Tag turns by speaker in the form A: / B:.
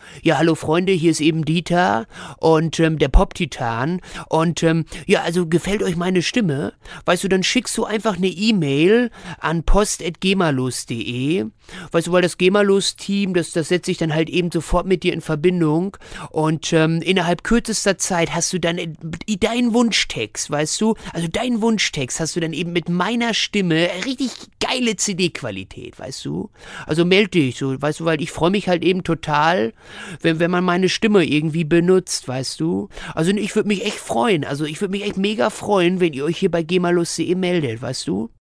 A: Ja, hallo Freunde, hier ist eben Dieter und der Pop-Titan und ja, also gefällt euch meine Stimme? Weißt du, dann schickst du einfach eine E-Mail an post@gemalust.de, weißt du, weil das Gemalust-Team, das setzt sich dann halt eben sofort mit dir in Verbindung und innerhalb kürzester Zeit hast du dann deinen Wunschtext, weißt du, also deinen Wunschtext hast du dann eben mit meiner Stimme richtig geile CD-Qualität, weißt du? Also meld dich, so, weißt du, weil ich freue mich halt eben total, wenn man meine Stimme irgendwie benutzt, weißt du? Also ich würde mich echt freuen, also ich würde mich echt mega freuen, wenn ihr euch hier bei gemalust.de meldet, weißt du?